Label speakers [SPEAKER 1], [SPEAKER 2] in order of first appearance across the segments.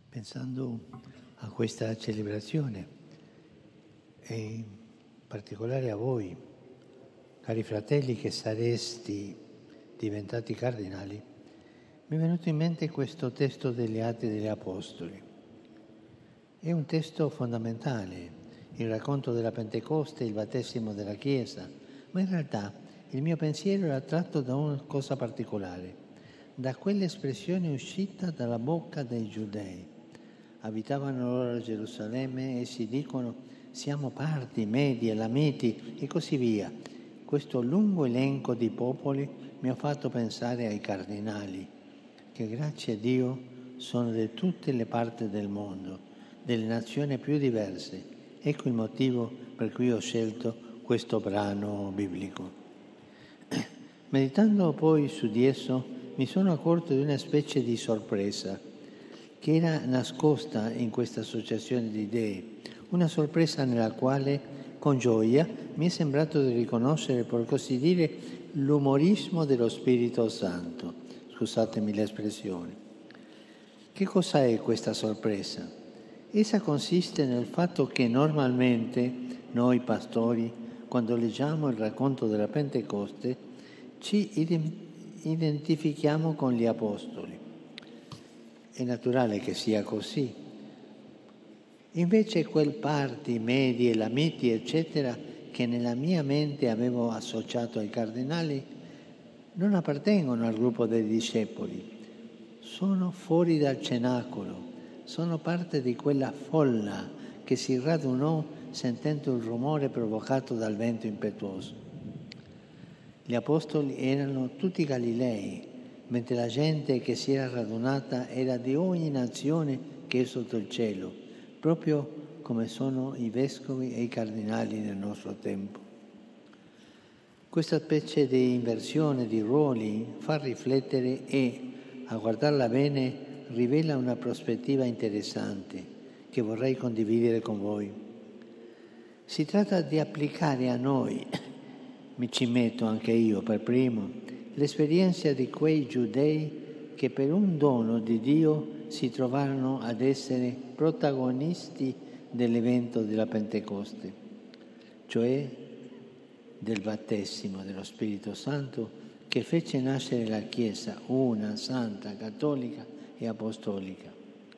[SPEAKER 1] Pensando a questa celebrazione e in particolare a voi, cari fratelli che saresti diventati cardinali, mi è venuto in mente questo testo degli Atti degli Apostoli. È un testo fondamentale, il racconto della Pentecoste, il battesimo della Chiesa, ma in realtà il mio pensiero era tratto da una cosa particolare, da quell'espressione uscita dalla bocca dei giudei. Abitavano loro a Gerusalemme e si dicono siamo parti, Medi, Elamiti e così via. Questo lungo elenco di popoli mi ha fatto pensare ai cardinali, che grazie a Dio sono di tutte le parti del mondo, delle nazioni più diverse. Ecco il motivo per cui ho scelto questo brano biblico. Meditando poi su di esso mi sono accorto di una specie di sorpresa che era nascosta in questa associazione di idee, una sorpresa nella quale, con gioia, mi è sembrato di riconoscere, per così dire, l'umorismo dello Spirito Santo. Scusatemi l'espressione. Che cosa è questa sorpresa? Essa consiste nel fatto che normalmente noi pastori, quando leggiamo il racconto della Pentecoste, ci identifichiamo con gli apostoli. È naturale che sia così. Invece quel parti, Medi, Elamiti, eccetera, che nella mia mente avevo associato ai cardinali, non appartengono al gruppo dei discepoli. Sono fuori dal cenacolo, sono parte di quella folla che si radunò sentendo il rumore provocato dal vento impetuoso. Gli apostoli erano tutti Galilei, mentre la gente che si era radunata era di ogni nazione che è sotto il cielo, proprio come sono i vescovi e i cardinali nel nostro tempo. Questa specie di inversione di ruoli fa riflettere e, a guardarla bene, rivela una prospettiva interessante che vorrei condividere con voi. Si tratta di applicare a noi, mi ci metto anche io per primo, l'esperienza di quei giudei che per un dono di Dio si trovarono ad essere protagonisti dell'evento della Pentecoste, cioè del battesimo dello Spirito Santo che fece nascere la Chiesa una, santa, cattolica e apostolica.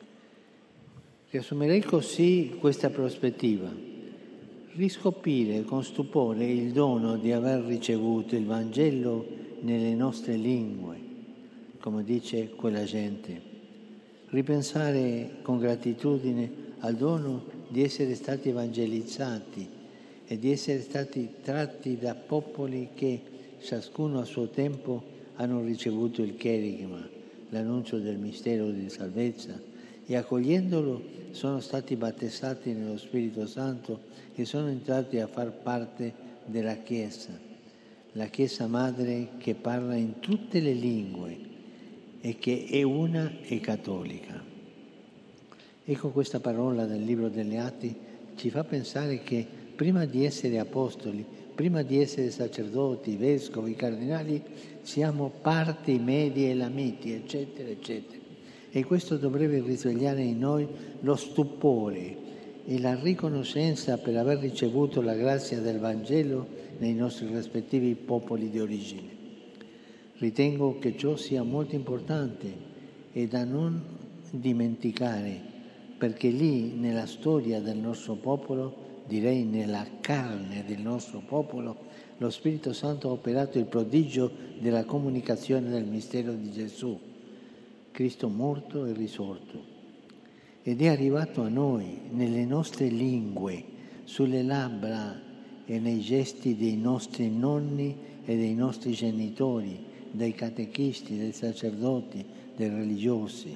[SPEAKER 1] Riassumerei così questa prospettiva. Riscoprire con stupore il dono di aver ricevuto il Vangelo nelle nostre lingue, come dice quella gente. Ripensare con gratitudine al dono di essere stati evangelizzati e di essere stati tratti da popoli che, ciascuno a suo tempo, hanno ricevuto il cherigma, l'annuncio del mistero di salvezza, e accogliendolo sono stati battezzati nello Spirito Santo e sono entrati a far parte della Chiesa, la Chiesa Madre che parla in tutte le lingue e che è una e cattolica. Ecco, questa parola del libro degli Atti ci fa pensare che prima di essere apostoli, prima di essere sacerdoti, vescovi, cardinali, siamo parti, Medi, Elamiti, eccetera, eccetera. E questo dovrebbe risvegliare in noi lo stupore e la riconoscenza per aver ricevuto la grazia del Vangelo nei nostri rispettivi popoli di origine. Ritengo che ciò sia molto importante e da non dimenticare, perché lì nella storia del nostro popolo, direi nella carne del nostro popolo, lo Spirito Santo ha operato il prodigio della comunicazione del mistero di Gesù, Cristo morto e risorto, ed è arrivato a noi nelle nostre lingue, sulle labbra e nei gesti dei nostri nonni e dei nostri genitori, dei catechisti, dei sacerdoti, dei religiosi.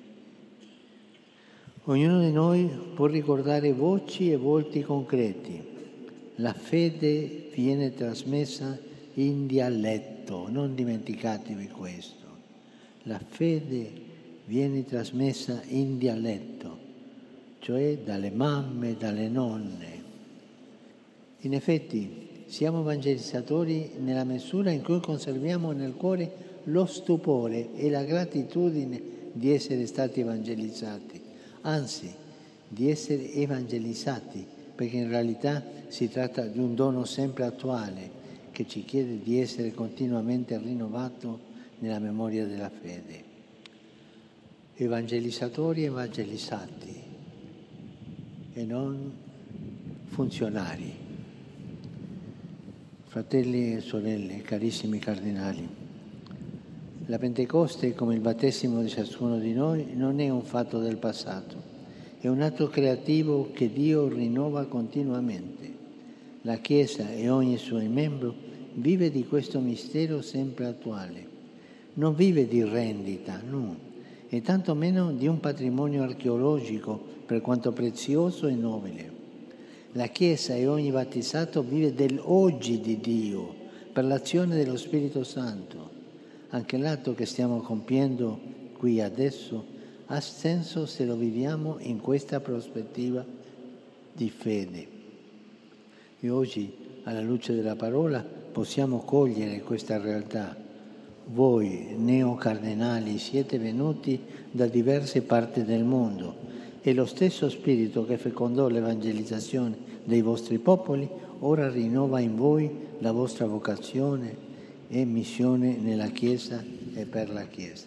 [SPEAKER 1] Ognuno di noi può ricordare voci e volti concreti. La fede viene trasmessa in dialetto, non dimenticatevi questo. La fede viene trasmessa in dialetto, cioè dalle mamme, dalle nonne. In effetti siamo evangelizzatori nella misura in cui conserviamo nel cuore lo stupore e la gratitudine di essere stati evangelizzati, anzi di essere evangelizzati, perché in realtà si tratta di un dono sempre attuale che ci chiede di essere continuamente rinnovato nella memoria della fede. Evangelizzatori e evangelizzati e non funzionari. Fratelli e sorelle, carissimi cardinali, la Pentecoste, come il battesimo di ciascuno di noi, non è un fatto del passato, è un atto creativo che Dio rinnova continuamente. La Chiesa e ogni suo membro vive di questo mistero sempre attuale. Non vive di rendita, no, e tanto meno di un patrimonio archeologico per quanto prezioso e nobile. La Chiesa e ogni battezzato vive dell'oggi di Dio per l'azione dello Spirito Santo. Anche l'atto che stiamo compiendo qui adesso ha senso se lo viviamo in questa prospettiva di fede. E oggi, alla luce della parola, possiamo cogliere questa realtà. Voi, neocardinali, siete venuti da diverse parti del mondo e lo stesso Spirito che fecondò l'evangelizzazione dei vostri popoli ora rinnova in voi la vostra vocazione e missione nella Chiesa e per la Chiesa.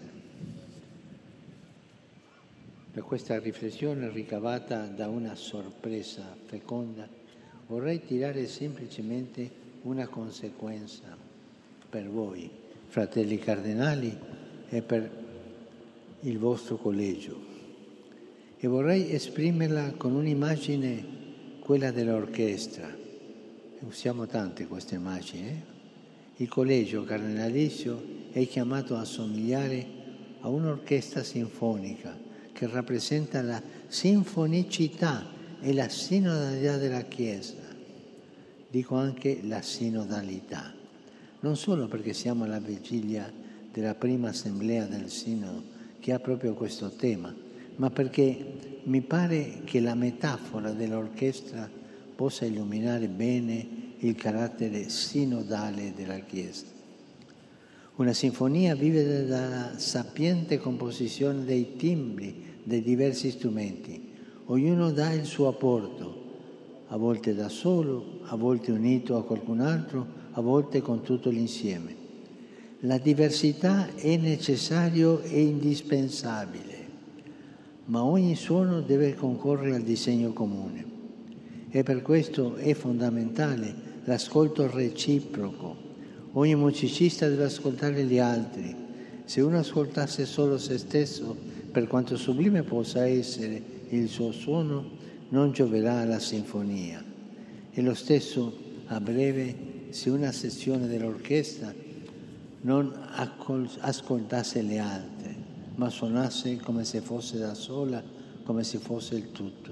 [SPEAKER 1] Da questa riflessione ricavata da una sorpresa feconda vorrei tirare semplicemente una conseguenza per voi, fratelli cardinali, e per il vostro collegio. E vorrei esprimerla con un'immagine, quella dell'orchestra. Usiamo tante queste immagini. Il collegio cardinalizio è chiamato a somigliare a un'orchestra sinfonica che rappresenta la sinfonicità e la sinodalità della Chiesa. Dico anche la sinodalità, non solo perché siamo alla vigilia della prima assemblea del Sinodo che ha proprio questo tema, ma perché mi pare che la metafora dell'orchestra possa illuminare bene il carattere sinodale della Chiesa. Una sinfonia vive dalla sapiente composizione dei timbri dei diversi strumenti. Ognuno dà il suo apporto, a volte da solo, a volte unito a qualcun altro, a volte con tutto l'insieme. La diversità è necessario e indispensabile, ma ogni suono deve concorrere al disegno comune. E per questo è fondamentale l'ascolto reciproco. Ogni musicista deve ascoltare gli altri. Se uno ascoltasse solo se stesso, per quanto sublime possa essere il suo suono, non gioverà alla sinfonia. E lo stesso a breve se una sezione dell'orchestra non ascoltasse le altre, ma suonasse come se fosse da sola, come se fosse il tutto.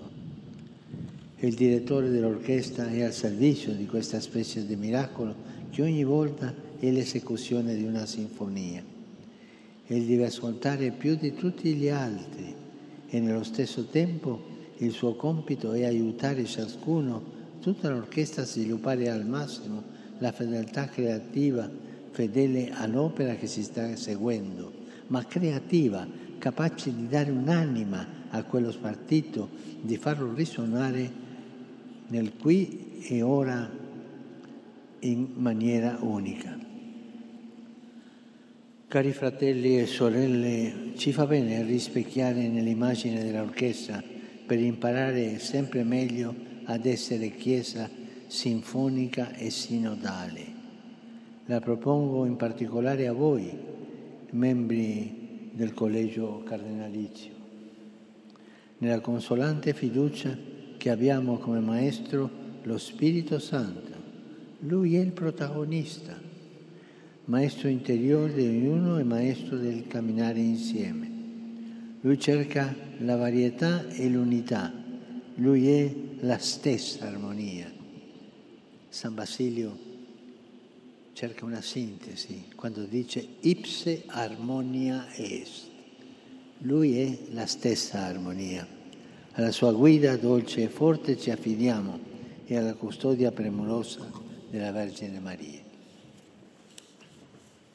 [SPEAKER 1] Il direttore dell'orchestra è al servizio di questa specie di miracolo che ogni volta è l'esecuzione di una sinfonia. Egli deve ascoltare più di tutti gli altri e nello stesso tempo il suo compito è aiutare ciascuno, tutta l'orchestra, a sviluppare al massimo la fedeltà creativa, fedele all'opera che si sta seguendo, ma creativa, capace di dare un'anima a quello spartito, di farlo risuonare nel qui e ora in maniera unica. Cari fratelli e sorelle, ci fa bene rispecchiare nell'immagine dell'orchestra per imparare sempre meglio ad essere Chiesa sinfonica e sinodale. La propongo in particolare a voi, membri del Collegio Cardinalizio, nella consolante fiducia che abbiamo come Maestro lo Spirito Santo. Lui è il protagonista, Maestro interiore di ognuno e Maestro del camminare insieme. Lui cerca la varietà e l'unità, Lui è la stessa armonia. San Basilio cerca una sintesi quando dice ipse harmonia est. Lui è la stessa armonia. Alla sua guida dolce e forte ci affidiamo e alla custodia premurosa della Vergine Maria.